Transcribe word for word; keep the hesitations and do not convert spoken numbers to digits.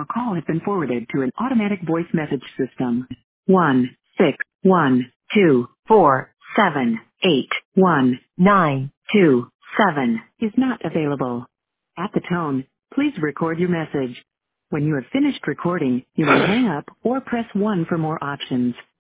Your call has been forwarded to an automatic voice message system. One six one two four seven eight one nine two seven is not available. At the tone, please record your message. When you have finished recording, you may hang up or press one for more options.